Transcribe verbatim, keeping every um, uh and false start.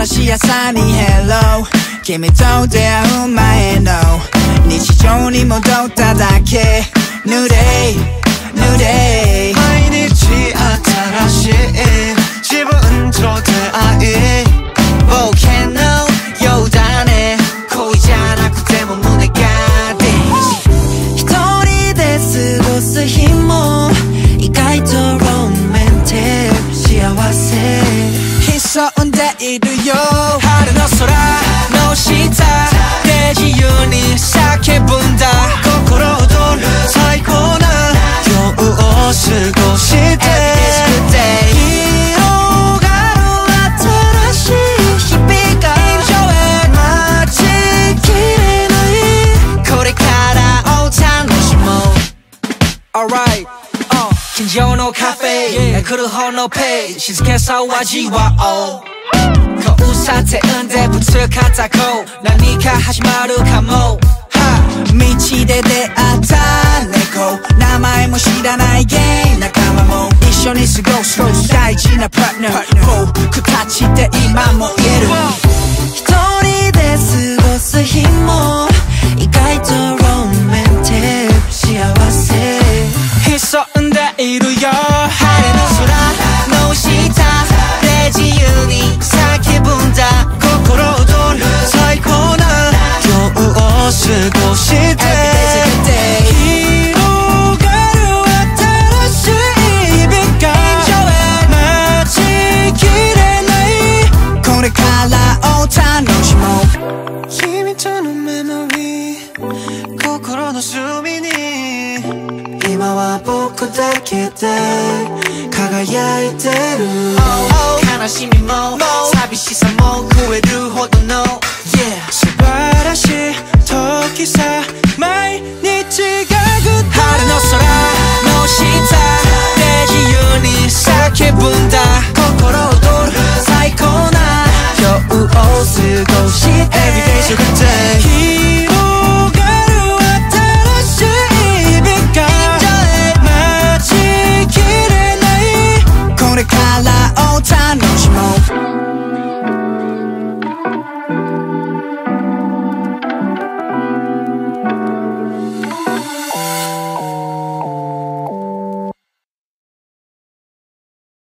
新しい朝に Hello 君と出会う前の日常に戻っただけ New day New day 毎日新しい自分と出会い冒険のようだね恋じゃなくても胸がデイジ一人で過ごす日も意外とロマンティック幸せ潜んでいるよ春の空の下で自由に叫ぶんだ心躍る最高な夜を過ごして広がる新しい日々が待ちきれないこれからを楽しもう Alright近所のカフェ来る方のページ静けさを味わおう交差点でぶつかった子何か始まるかも道で出会った猫名前も知らないゲイ仲間も一緒に過ごす大事なパートナー僕たちで今も言える一人で過ごす日も意外とロマンティック幸せ潜んでいるよ晴れの空の下で自由に叫ぶんだ心躍る最高な夜を過ごして広がる新しい日々が待ちきれないこれからを楽しもう君とのメモリー心の隅に今は僕だけで輝いてる、oh, oh. 悲しみも寂しさも食えるほどの、yeah. 素晴らしい時さ毎日がグッド春の空の下で自由に叫ぶんだ心躍る最高な夜を過ごして